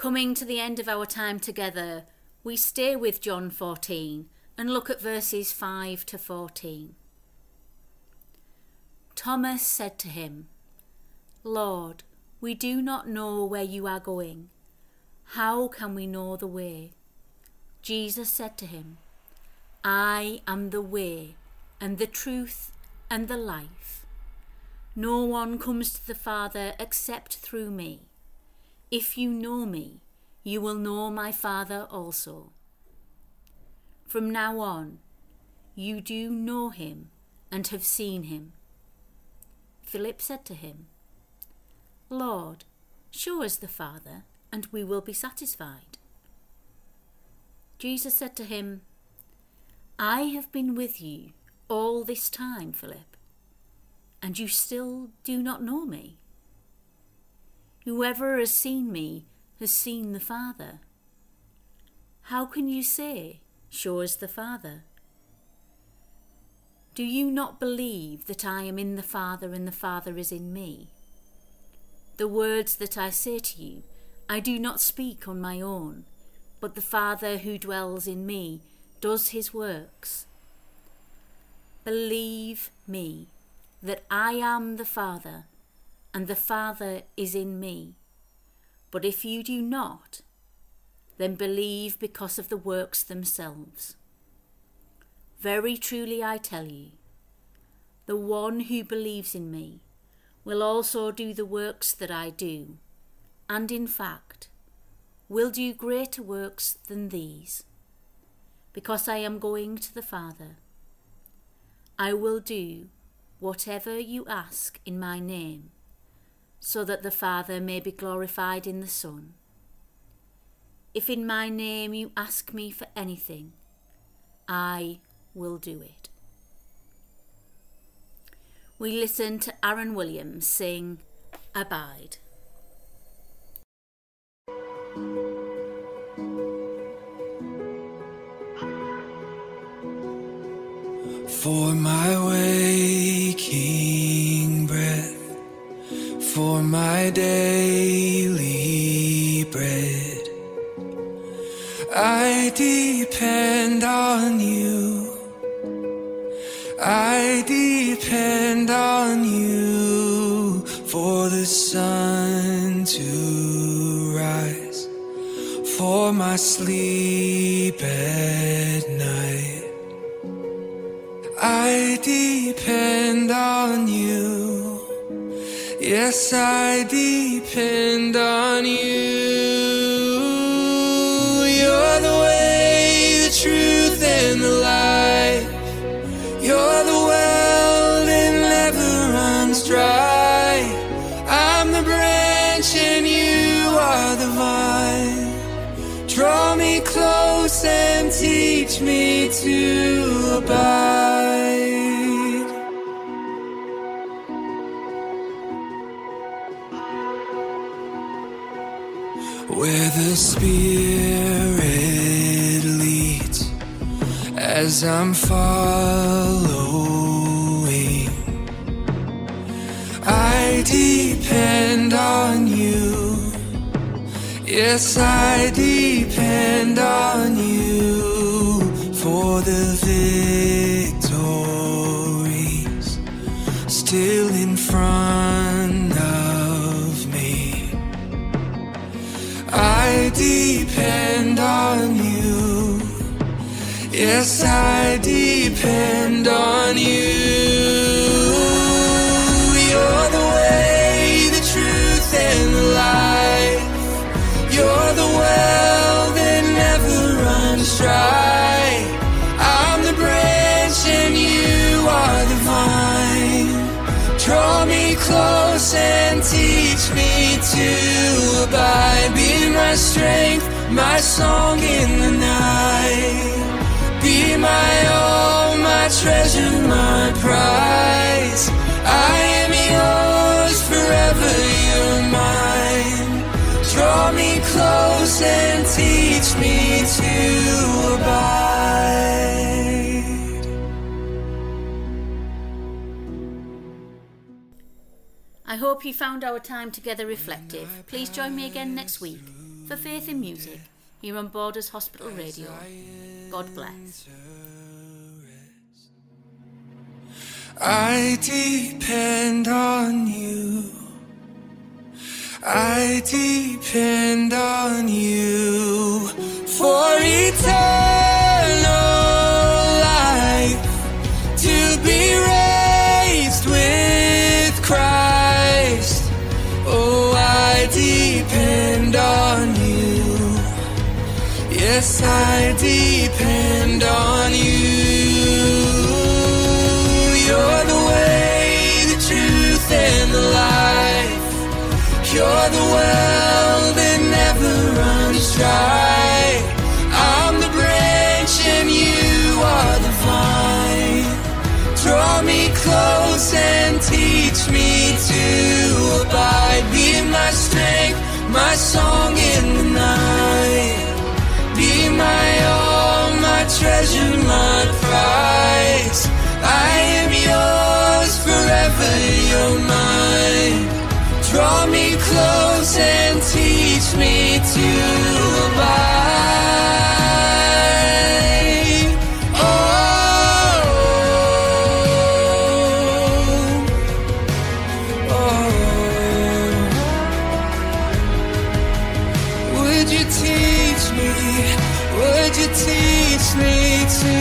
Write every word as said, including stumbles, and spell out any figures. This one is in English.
Coming to the end of our time together, we stay with John fourteen and look at verses five to fourteen. Thomas said to him, "Lord, we do not know where you are going. How can we know the way?" Jesus said to him, "I am the way and the truth and the life. No one comes to the Father except through me. If you know me, you will know my Father also. From now on, you do know him and have seen him." Philip said to him, "Lord, show us the Father, and we will be satisfied." Jesus said to him, "I have been with you all this time, Philip, and you still do not know me? Whoever has seen me has seen the Father. How can you say, 'Show us the Father'? Do you not believe that I am in the Father and the Father is in me? The words that I say to you, I do not speak on my own, but the Father who dwells in me does his works. Believe me that I am the Father, and the Father is in me. But if you do not, then believe because of the works themselves. Very truly I tell you, the one who believes in me will also do the works that I do, and in fact will do greater works than these, because I am going to the Father. I will do whatever you ask in my name, so that the Father may be glorified in the Son. If in my name you ask me for anything, I will do it." We listen to Aaron Williams sing "Abide." For my waking breath, for my daily bread, I depend on you. I depend on you for the sun to rise, for my sleep at night. I depend on you. Yes, I depend on you. You're the way, the truth, and the life. You're the well that never runs dry. I'm the branch and you are the vine. Draw me close and teach me to abide. Where the Spirit leads, as I'm following, I depend on you. Yes, I depend on you for the victories still in front of me. I depend on you. Yes, I depend on you. You're the way, the truth, and the life. You're the well that never runs dry. I'm the branch and you are the vine. Draw me close and teach me to abide. Be my strength, my song in the night. Be my all, my treasure, my prize. I am yours forever, you're mine. Draw me close and teach me to abide. I hope you found our time together reflective. Please join me again next week for Faith in Music here on Borders Hospital Radio. God bless. I depend on you. I depend on you for eternal life, to be raised with Christ. Oh, I depend on you. Yes, I depend on you. You're the way, the truth, and the life. You're the well that never runs dry. I'm the branch and you are the vine. Draw me close and teach me to abide. Be my strength, my song in the night. Be my all, my treasure, my prize. I am yours forever, you're mine. Draw me close and teach me to abide. Oh, oh, would you teach me, would you teach me to